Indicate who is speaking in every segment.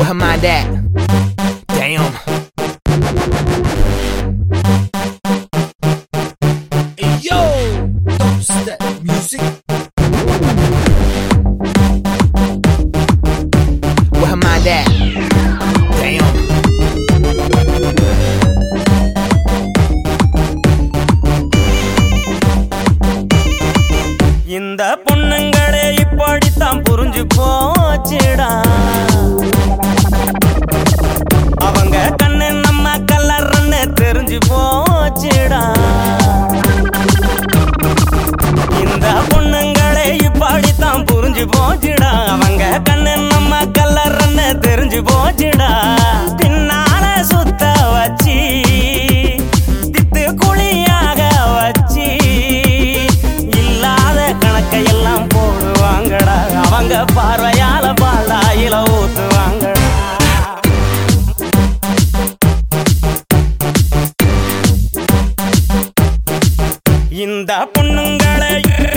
Speaker 1: Where her mind at? Damn. Hey yo, don't step music. Where her mind at? Damn.
Speaker 2: இந்த பொண்ணுங்களே இப்படித்தான் புரிஞ்சு போச்சுடா அவங்க கண்ணு நம்ம கலர்ன்னு தெரிஞ்சு போச்சுடா இந்த பொண்ணுங்களே இப்படித்தான் புரிஞ்சு போச்சுடா அவங்க கண்ணு நம்ம கலர்ன்னு தெரிஞ்சு போச்சுடா பின்னால சுத்த வச்சு திட்டு குழியாக வச்சு இல்லாத கணக்கையெல்லாம் போடுவாங்கடா அவங்க பார்வையால பாலாயில ஊத்துவாங்கடா இந்த பொண்ணுங்களே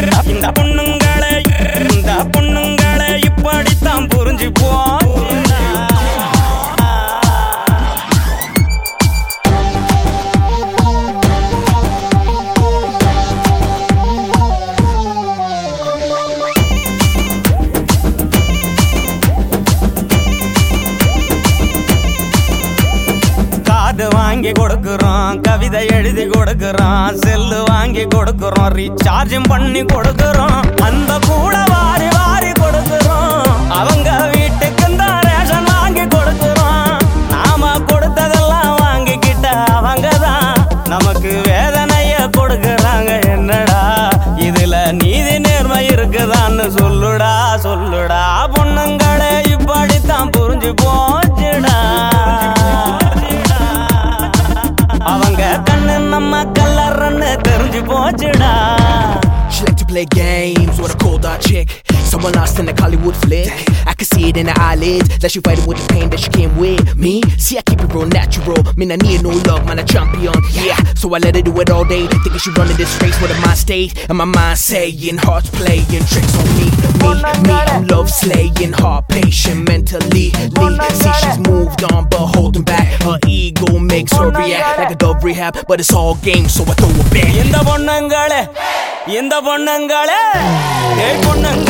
Speaker 2: இப்படித்தான் புரிஞ்சு போச்சுடா வாங்கி கொடுக்கிறோம் கவிதை எழுதி கொடுக்கிறோம் செல்லு வாங்கி கொடுக்கிறோம் ரீசார்ஜும் பண்ணி கொடுக்கிறோம் அந்த கூட வாரி வாரி கொடுக்கிறோம் அவங்க வீட்டுக்கு தான் ரேஷன் வாங்கி கொடுக்கிறோம் நாம கொடுத்ததெல்லாம் வாங்கிக்கிட்ட அவங்க தான் நமக்கு வேதனைய கொடுக்கறாங்க என்னடா இதுல நீதி நேர்மை இருக்குதான்னு சொல்லுடா சொல்லுடா பொண்ணுங்களே இப்படித்தான் புரிஞ்சு போச்சுடா அவங்க கண்ணு நம்ம கலர்ன்னு தெரிஞ்சு போச்சுடா.
Speaker 1: She like to play games with a cold hard chick. Someone lost in a Hollywood flick. I can see it in her eyelids that she fighting with the pain that she came with me. See, I keep it real natural. Man, I need no love, man, a champion. Yeah, so I let her do it all day. Thinking she running this race with a mind state. And my mind saying, hearts playing tricks on me. I'm love slaying, heart patient mentally. See, she's moved on, but holding back. Her ego makes her react like a dove rehab. But it's all game, so I throw it back.
Speaker 2: இந்த பொண்ணுங்களே